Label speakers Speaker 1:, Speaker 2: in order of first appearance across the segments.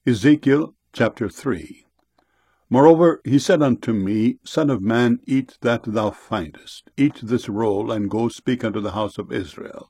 Speaker 1: Ezekiel chapter 3. Moreover he said unto me, Son of man, eat that thou findest. Eat this roll, and go speak unto the house of Israel.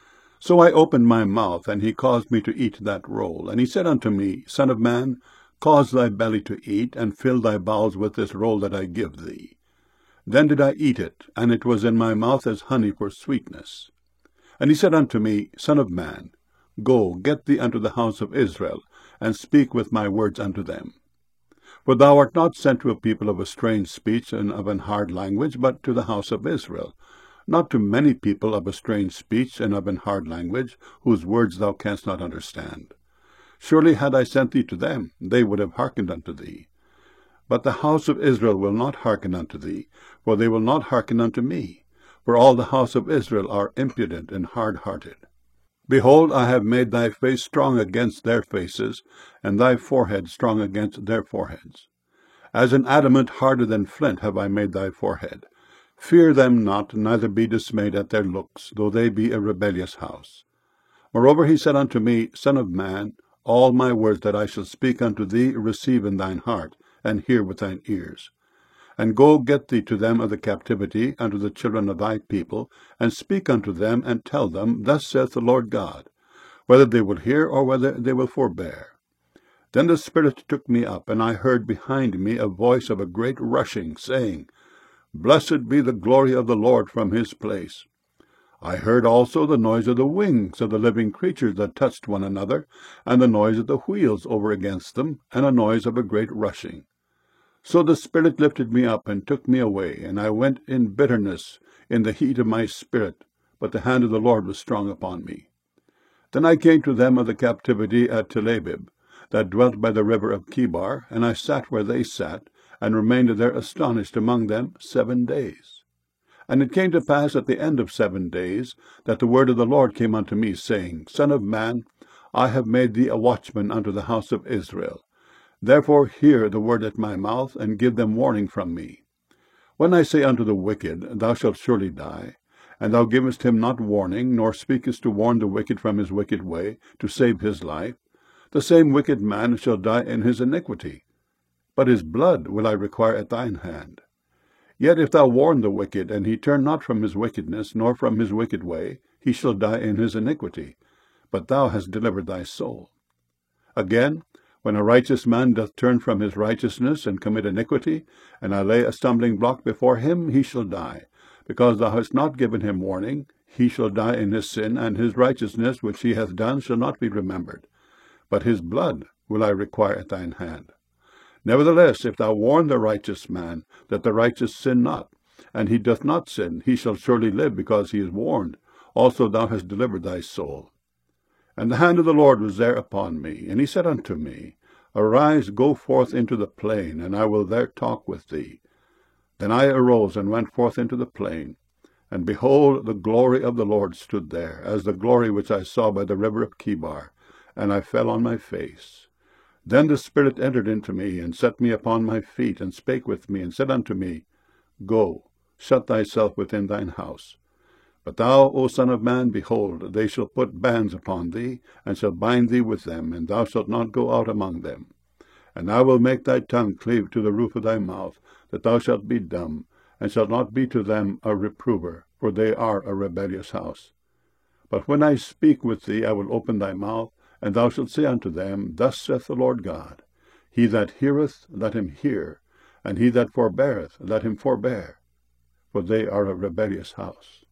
Speaker 1: So I opened my mouth, and he caused me to eat that roll. And he said unto me, Son of man, cause thy belly to eat, and fill thy bowels with this roll that I give thee. Then did I eat it, and it was in my mouth as honey for sweetness. And he said unto me, Son of man, go, get thee unto the house of Israel, and speak with my words unto them. For thou art not sent to a people of a strange speech and of an hard language, but to the house of Israel, not to many people of a strange speech and of an hard language, whose words thou canst not understand. Surely had I sent thee to them, they would have hearkened unto thee. But the house of Israel will not hearken unto thee, for they will not hearken unto me. For all the house of Israel are impudent and hard-hearted. Behold, I have made thy face strong against their faces, and thy forehead strong against their foreheads. As an adamant harder than flint have I made thy forehead. Fear them not, neither be dismayed at their looks, though they be a rebellious house. Moreover he said unto me, Son of man, all my words that I shall speak unto thee receive in thine heart, and hear with thine ears. And go get thee to them of the captivity, unto the children of thy people, and speak unto them, and tell them, Thus saith the Lord God, whether they will hear, or whether they will forbear. Then the Spirit took me up, and I heard behind me a voice of a great rushing, saying, Blessed be the glory of the Lord from his place. I heard also the noise of the wings of the living creatures that touched one another, and the noise of the wheels over against them, and a noise of a great rushing. So the Spirit lifted me up, and took me away, and I went in bitterness in the heat of my spirit, but the hand of the Lord was strong upon me. Then I came to them of the captivity at Tel Abib, that dwelt by the river of Chebar, and I sat where they sat, and remained there astonished among them 7 days. And it came to pass at the end of 7 days, that the word of the Lord came unto me, saying, Son of man, I have made thee a watchman unto the house of Israel. Therefore hear the word at my mouth, and give them warning from me. When I say unto the wicked, Thou shalt surely die, and thou givest him not warning, nor speakest to warn the wicked from his wicked way, to save his life, the same wicked man shall die in his iniquity. But his blood will I require at thine hand. Yet if thou warn the wicked, and he turn not from his wickedness, nor from his wicked way, he shall die in his iniquity. But thou hast delivered thy soul. Again, when a righteous man doth turn from his righteousness, and commit iniquity, and I lay a stumbling block before him, he shall die. Because thou hast not given him warning, he shall die in his sin, and his righteousness which he hath done shall not be remembered. But his blood will I require at thine hand. Nevertheless, if thou warn the righteous man, that the righteous sin not, and he doth not sin, he shall surely live, because he is warned. Also thou hast delivered thy soul. And the hand of the Lord was there upon me, and he said unto me, Arise, go forth into the plain, and I will there talk with thee. Then I arose and went forth into the plain, and behold, the glory of the Lord stood there, as the glory which I saw by the river of Chebar, and I fell on my face. Then the Spirit entered into me, and set me upon my feet, and spake with me, and said unto me, Go, shut thyself within thine house. But thou, O Son of man, behold, they shall put bands upon thee, and shall bind thee with them, and thou shalt not go out among them. And I will make thy tongue cleave to the roof of thy mouth, that thou shalt be dumb, and shalt not be to them a reprover, for they are a rebellious house. But when I speak with thee, I will open thy mouth, and thou shalt say unto them, Thus saith the Lord God, He that heareth, let him hear, and he that forbeareth, let him forbear, for they are a rebellious house.